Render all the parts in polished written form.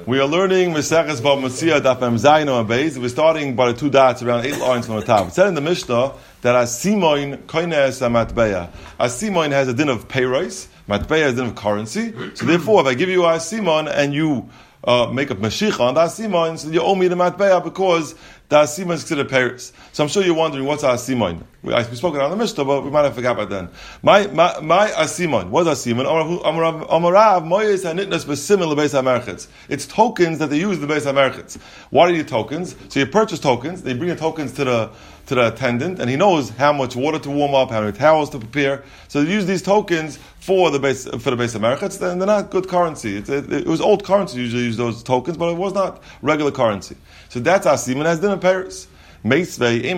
We are learning Meseches Bava Metzia Daf Mem Zayin Amud Beis. We're starting by the two dots around 8 lines from the top. It said in the Mishnah that Asimoin Koines Matbeya. Asimoin has a din of payros. Matbeya has a din of currency. So therefore, if I give you a Asimon and you make a Mashiach on the Asimon, so you owe me the Matbeya because the Asimon is considered payros. So I'm sure you're wondering, what's Asimon? We spoke about the Mishnah, but we might have forgot about then. My Asimon. What's Asimon? Amarav Moyes Hanitnas Besimil Beis HaMerchetz. It's tokens that they use in the Beis HaMerchetz. What are your tokens? So you purchase tokens, they bring the tokens to the attendant, and he knows how much water to warm up, how many towels to prepare. So they use these tokens for the Beis HaMerchetz, and they're not good currency. It was old currency usually use those tokens, but it was not regular currency. So that's Asimon has dinner pairs. We know that you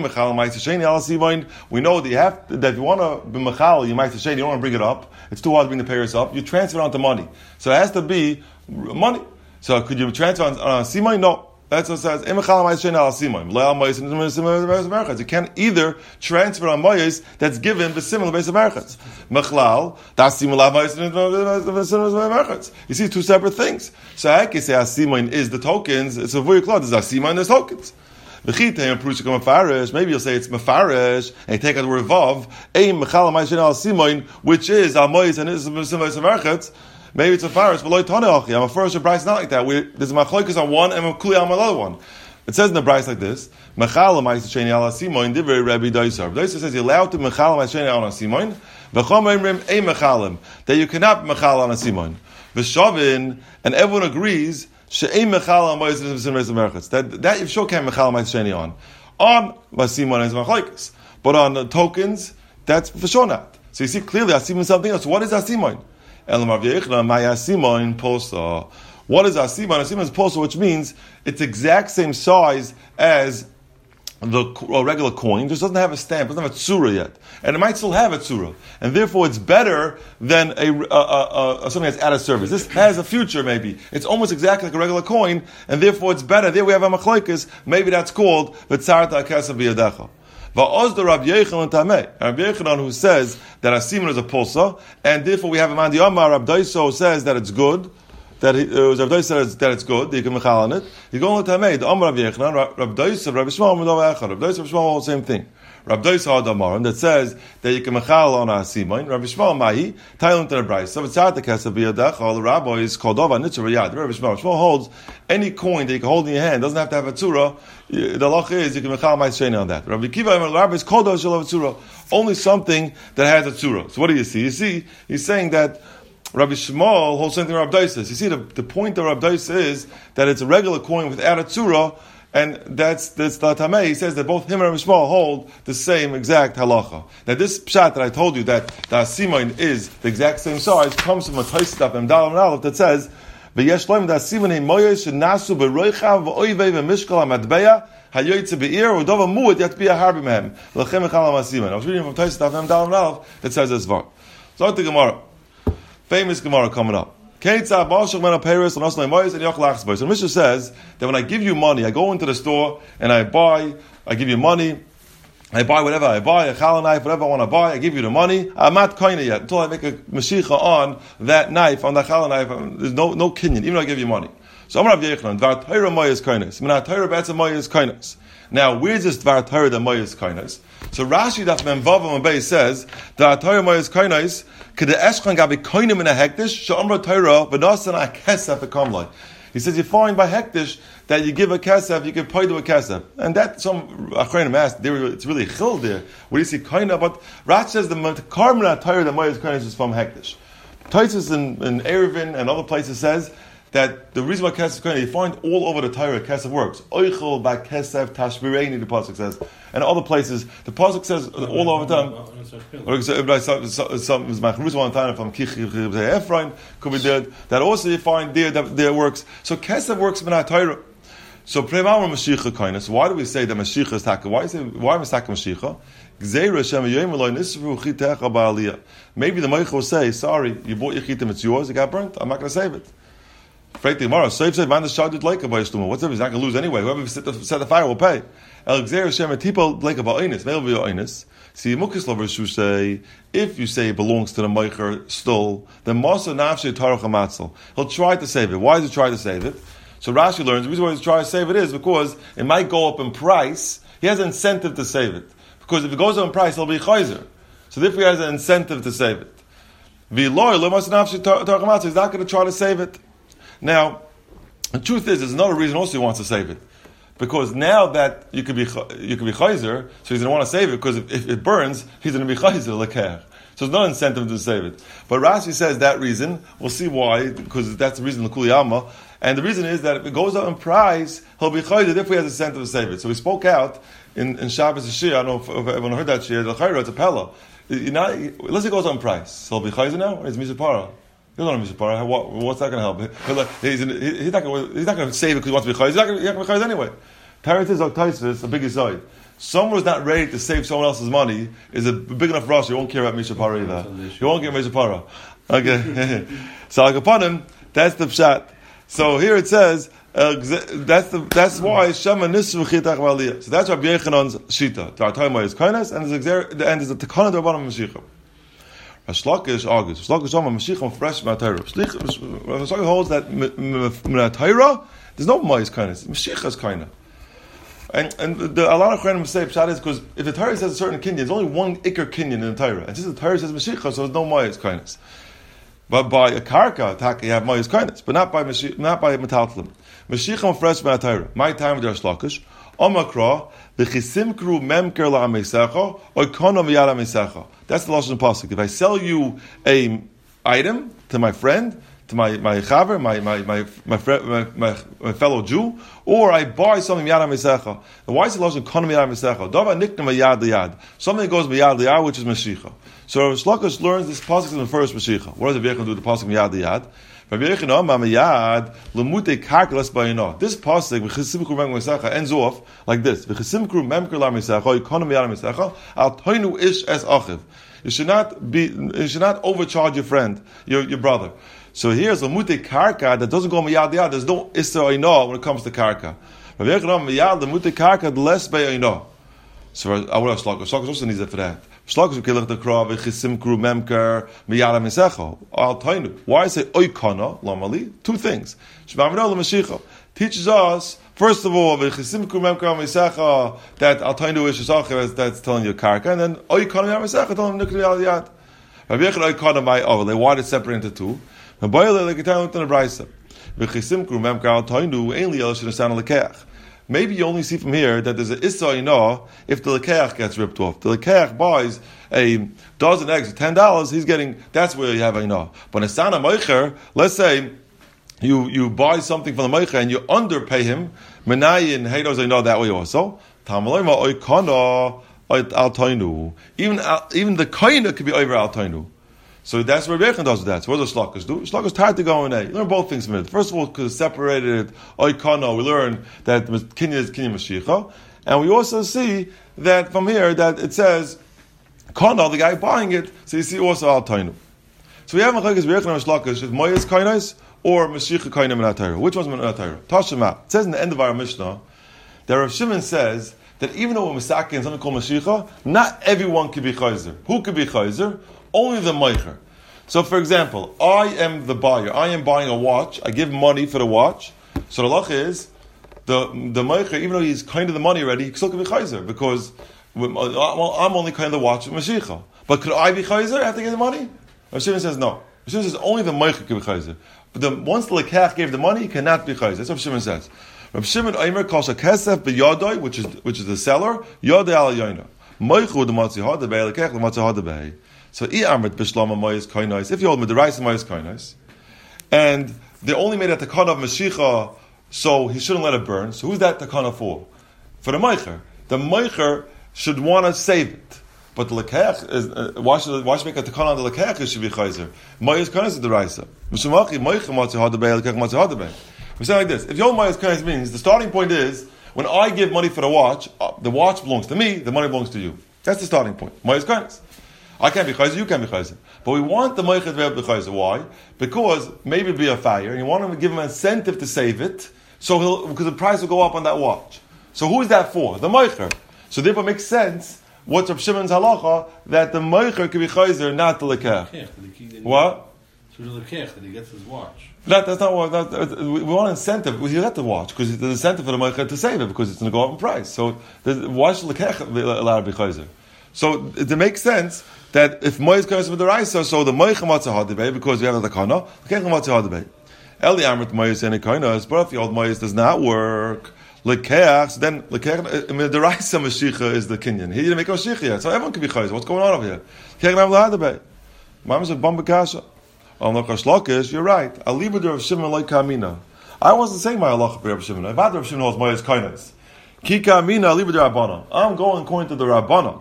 have that if you want to be mechal, you might say you don't want to bring it up. It's too hard to bring the payers up. You transfer it onto money, so it has to be money. So could you transfer on simon? No, that's what it says. You can't either transfer on moyes that's given the similar base of merchants. Mechlal das you see two separate things. So I can say asimin is the tokens. It's a very close. There's asimin, there's tokens. Maybe you'll say it's mefarish, and you take out the word vav, which is amoyes and is merchants. Maybe it's a mefarish, but I'm a first Bryce not like that. There's a machlokes on one and a kuli on another one. It says in the Bryce like this: Mechala ma'isasheni al asimoin divrei Rabbi Doisar. Doisar says you're allowed to mechala ma'isasheni al asimoin. V'chom emrim ein mechalim, that you cannot mechala on asimoin. V'shavin, and everyone agrees. That you sure can't mechal ma'aseh on Vasimon is machlokes, but on the tokens that's for sure not. So you see clearly Asimon is something else. What is Asimon? What is Asimon? Asimon is posa, which means it's exact same size as the regular coin, just doesn't have a stamp, doesn't have a tzura yet, and it might still have a tzura, and therefore it's better than something that's out of service. This has a future, maybe it's almost exactly like a regular coin, and therefore it's better. There we have a machlokes. Maybe that's called v'tzarta akasa b'yadecha. Va'oz Rabbi Yechanan tameh. Rabbi Yechanan who says that Asimon is a pulsa, and therefore we have a man the Amar Rabbi Daiso says that it's good. That Rav Doi says that it's good, that you can mechal on it. You go on to Tamei, the Amar Rav Yechanan, Rav Doi says, Rav Shmuel, Rav Doi says, Rav Shmuel, all the same thing. Rav Doi says, Adamarim, that says that you can mechal on a Simoin. Rav Shmuel, Mahi, Tailun to the Bryce. So it's out the Kesef B'yadech, all the rabbis called over Nitzer Riyad. Rav Shmuel holds any coin that you can hold in your hand, doesn't have to have a tzura. The halach is you can mechal ma'aseh on that. Rabbi Kiva, the rabbis called over shall have a tzura. Only something that has a tzura. So what do you see? You see, he's saying that Rabbi Shmuel holds something Rabbi Dais says. You see, the point of Rabbi Dais is that it's a regular coin without a tzura, and that's the Tamei. He says that both him and Rabbi Shmuel hold the same exact halacha. Now, this pshat that I told you that the Asimain is the exact same size comes from a Taisdaf and Dalam and Aleph that says, "V'yesh loim the Asimain moyesh shenasu beroichav v'oivei v'mishkal hamatbeya hayoytze be'ir u'dova mu'et yatbiya harbi mehem l'chem echal ha'asimain." I was reading from Taisdaf and Dalam and Aleph that says this var. So the Gemara. Famous Gemara coming up. So the Mishnah says that when I give you money, I go into the store and I give you money, I buy whatever I buy, a challah knife, whatever I want to buy, I give you the money. I'm not koine yet until I make a mashicha on that knife, on that challah knife. There's no kinyan, even though I give you money. So I'm Rav Yechanan, Dvar Torah Moyes Koines. Min HaTorah Be'etzem Moyes Koines. Now, where's this Dvar Torah that Moyes Koines? So Rashi Daf Mem Vav Amud Beis says Dvar Torah Moyes Koines K'de Eshchan Gabi Koinim in a Hektish She'amra Torah V'Nasan A Kesef Ekamlai. He says you find by Hektish that you give a Kesef, you can pay to a Kesef, and that some Achronim asked, it's really chil there. What do you see Koina? But Rashi says the Karmina Torah that Moyes Koines is from Hektish. Taisus in Erevin and other places says that the reason why Kesef Koine, you find all over the Torah Kesef works. Oichel by Kesef Tashbireini, the pasuk says, and other places the pasuk says all over the time. Some one time from Ephraim could be there. That also you find there works. So Kesef works in our Torah. So Premamar Mashiach Koine. So why do we say that Mashiach is taka? Why Mashiach Mashiach? Maybe the Meicha will say, sorry, you bought your chitim, it's yours, it got burnt, I'm not going to save it. Frank tomorrow, save man the shadut like a bayishtuma. What's if he's not going to lose anyway? Whoever set the fire will pay. El Gzer Shem Tipo like a ba'inus, maybe be ba'inus. See, Mukis lovers who say, if you say it belongs to the Meicher still, then Masa Nafshe Tarach Amatzel. He'll try to save it. Why does he try to save it? So Rashi learns the reason why he's trying to save it is because it might go up in price. He has an incentive to save it. Because if it goes up in price, he'll be chayzer. So therefore he has an incentive to save it. He's not going to try to save it. Now, the truth is, there's another reason also he wants to save it. Because now that you could be chayzer, so he's going to want to save it, because if it burns, he's going to be chayzer lekech. So there's no incentive to save it. But Rashi says that reason, we'll see why, because that's the reason the Kuli Alma. And the reason is that if it goes up in price, he'll be chayzer, therefore he has a incentive to save it. So we spoke out in Shabbos Shir, I don't know if everyone heard that Shir, the chayra, it's a pella. Unless it goes up in price, so he'll be chayzer now, or it's misapara? You don't know Mishapara. What's that going to help? He's not going to save it because he wants to be chayz. He's not going to be chayz anyway. Taritis Oktaisis, a big side. Someone who's not ready to save someone else's money is a big enough rush. You won't care about Mishapara either. You won't get Mishapara. Okay. So upon him, that's the pshat. So here it says that's why Shema Nisru Chitach Valiyah. So that's Rabbi Yechanan's shita. Ta'atayma is kindness, and there's a tekana to Rabbanan Mashiach. Shlakish August. Shlakish Shama Mashiach fresh Matayra. Shlakish holds that Matayra there's no Ma'is kindness. Mashiach is kindness. And a lot of Chayim say Pshat is because if the Torah says a certain kinyan, there's only one Iker kinyan in the Torah. And since the Torah says Mashiach, so there's no Ma'is kindness. But by a karka, you have Ma'is kindness, but not by Metaltlim. Mashiach fresh Matayra. My time with Shlakish. Omakra, v'chisimkru memker la'amesecha, oikono miyad amesecha. That's the lashon pasuk. If I sell you a item to my friend, to my chaver, my fellow Jew, or I buy something miyad amesecha. Why is the lashon kono miyad amesecha? Dava nikna miyad liyad. Something goes miyad liyad, which is mashicha. So Shlakish learns this pasuk in the first mashicha. What does the Vechon do with the pasuk miyad liyad? This pasuk ends off like this: You should not overcharge your friend, your brother. So here's a mute karka that doesn't go miyad yad. There's no issa oino when it comes to karka. The mute karka less by oino. So I would have Shlakish also needs it for that. Shlakish will the krav chisimkru memker miyara misecha al tainu. Why I say oikana lamali? Two things. Shmamino l'mashicha teaches us first of all chisimkru memker misecha that al tainu is shachav that's telling you karka, and then oikana miyara misecha telling you nikri al yad. Rabbi Yechon oikana my overlay. Why did it separate into two? And boyle like it looked in the brayso. Chisimkru memker al tainu ainly el shnesan lekech. Maybe you only see from here that there's an issa inah if the lekeach gets ripped off. The lekeach buys a dozen eggs for $10, he's getting, that's where you have inah. But a sana meicher, let's say you buy something from the meicher and you underpay him, menayin heidos inah that way also. Tamaloima oikana al tainu. Even the kaina could be over al tainu. So that's where Rebbeinu does that. So what does Shlakish do? Shlakish tried to go in A. You learn both things from it. First of all, because separated oikana, we learn that kinyan is kinyan mashicha, and we also see that from here that it says kana, the guy buying it. So you see also al tainu. So we have machlokes Rebbeinu and Shlakish is moyes kainos or mashicha kaina minatayra. Which one's minatayra? Tashema. It says in the end of our Mishnah that Rav Shimon says that even though we're misaki and something called mashicha, not everyone can be chayzer. Who could be chayzer? Only the meicher. So, for example, I am the buyer. I am buying a watch. I give money for the watch. So the lach is the meicher, even though he's kind of the money already, he still can be chayzer because I'm only kind of the watch with mashicha. But could I be chayzer after getting the money? Rav Shimon says no. Rav Shimon says only the meicher can be chayzer. But once the lekach gave the money, he cannot be chayzer. That's what Rav Shimon says. Rav Shimon Omer calls a kesef b'yadoi, which is the seller, yadoi al yoina. Meichu the matzihad the bei lekach the matzihad the bei. So if you hold with the rice and moyes kainos, and they only made a takana of mashicha, so he shouldn't let it burn. So who's that takana for? For the meicher. The meicher should want to save it, but the lekech is why should make a takana on the lekech? It should be chayzer. Moyes kainos is the rice. We're saying like this: if you hold moyes kainos means the starting point is when I give money for the watch belongs to me, the money belongs to you. That's the starting point. Moyes kainos. I can't be chayzer, you can't be chayzer. But we want the meicher to be able to be chayzer. Why? Because maybe it'll be a fire, and you want him to give him an incentive to save it, because the price will go up on that watch. So who is that for? The meicher. So therefore it makes sense, what's Rav Shimon's halacha, that the meicher can be chayzer, not the lekech. What? So the lekech, that he gets his watch. That's not what. We want incentive. You have to watch because there's incentive for the moicher to save it because it's going to go up in price. So why should lekech be allowed to be chayzer? So it makes sense that if moiz comes with the raisa, so the moicher matzah hadibay because we have the takana, lekech matzah hadibay. Eli amrit moiz and kainas, but if the old moiz does not work, lekech, so then lekech the raisa mashicha is the kinyan. He didn't make a mashicha yet, so everyone can be chayzer. What's going on over here? Lekech hadibay. Mama's a bomba kasha. You're right. I'll leave it to Rav Shimon like Kamina. I wasn't saying my halacha for Rav Shimon. I've had Rav Shimon holds Moyes Kainas. Ki Kamina, I'll leave it to Rabbana. I'm going according to the Rabbana.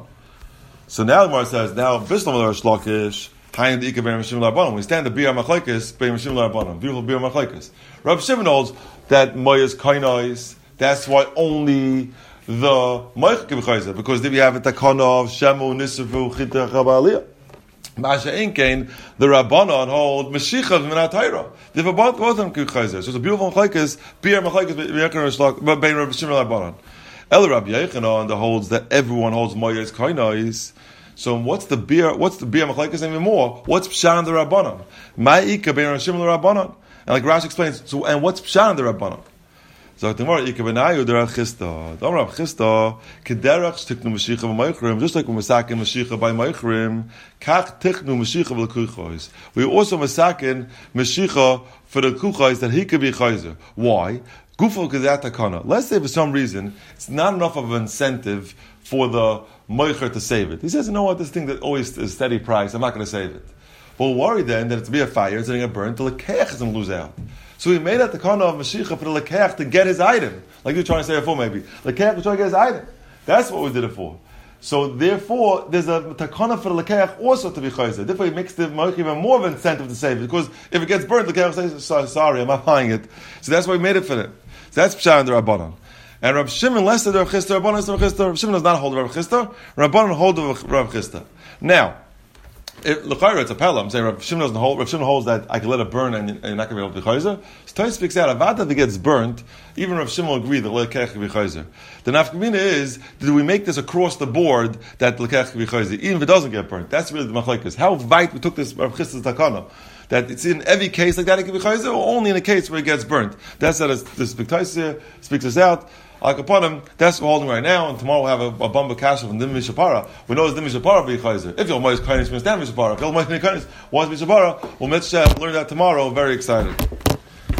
So now the Gemara says, now Bislam Rav Shlokish, Hayin the Ikav Rav Shimon Rabbana. We stand the Bir Machlekes, Bein Rav Shimon Rabbana. Beautiful Bir Machlekes. Rav Shimon holds that Moyes Kainas. That's why only the Moyes can be chayzer, because then we have a takana of Shemu Nisavu Chita Chabaliyah. Masha Inkain, the Rabbanon hold Mashiach Minat Torah. They have both of them chayzer. So it's a beautiful machlekes. Bir machlekes bein Rav Shimon Rabbanon. El Rabbi Yechanan that holds that everyone holds Moyes Kainais. So what's the bir machlekes even more? What's pshan the Rabbanon? Ma'ika bein Rav Shimon Rabbanon. And like Rashi explains, so and what's pshan the Rabbanon? So the Gemara Ika benayu derech chista. The Rav Chista kederach tiknu mashicha b'maychrim. Just like we masakin mashicha by maychrim, kach tiknu mashicha b'lekuchos. We also masakin mashicha for the kuchos that he could be chayzer. Why? Gufo kizat takana. Let's say for some reason it's not enough of an incentive for the maycher to save it. He says, you know what? This thing that always is steady price. I'm not going to save it. But we're worried then that it's be a fire, it's going to get burned. The lekech is going to lose out. So he made out the kana of Mashiach for the lekech to get his item. Like you were trying to say before, maybe. Lekech was trying to get his item. That's what we did it for. So therefore, there's a takana for the lekech also to be chayzer. Therefore, he makes the moich even more of an incentive to save it. Because if it gets burned, the lekech says, sorry, I'm not buying it. So that's why we made it for it. So that's pshat and the Rabbanon. And Rav Shimon, less than Rav Chisda, Rabbanon is Rav Chisda. Rav Shimon does not hold Rav Chisda. Rabbanon hold Rav Chisda. Now, if l'chayra it's a pella, I'm saying Rav Shimon doesn't hold. Rav Shimon holds that I can let it burn and you're not going to be able to be chayzer. So Tais speaks out avada if it gets burnt. Even Rav Shimon will agree that lekech can be chayzer. The nafkamina is, did we make this across the board that lekech can be chayzer, even if it doesn't get burnt? That's really the machlekes. How weit we took this Rav Chisda's takana, that it's in every case like that it can be chayzer, or only in a case where it gets burnt. That's how this big Tais speaks us out. Like upon him, that's what we're holding right now, and tomorrow we'll have a bamba kasha from Dimmi Shapara. We know it's Dimmi Shapara be chayzer. If you're Mois Kainis, we understand Shapara. If you're Mois Kainis, wants Shapara, we'll learn that tomorrow. Very excited.